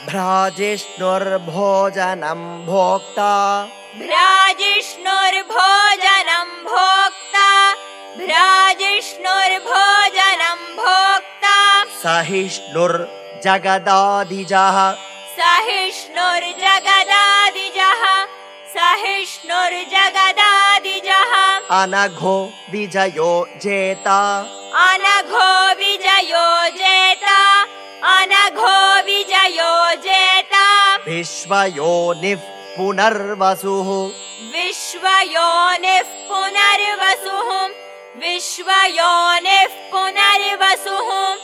भ्राजिष्णुर्भोजनं भोक्ता भ्राजिष्णुर्भोजनं भोक्ता भ्राजिष्णुर्भोजनं भोक्ता सहिष्णुर्जगदादिजः सहिष्णुर्जगदादिजः सहिष्णुर्जगदादिजः अनघो विजयो जेता अनघो विजयो जेता अनघो विजयो जेता विश्वयोनिः पुनर्वसुः विश्वयोनिः पुनर्वसुः विश्वयोनिः पुनर्वसुः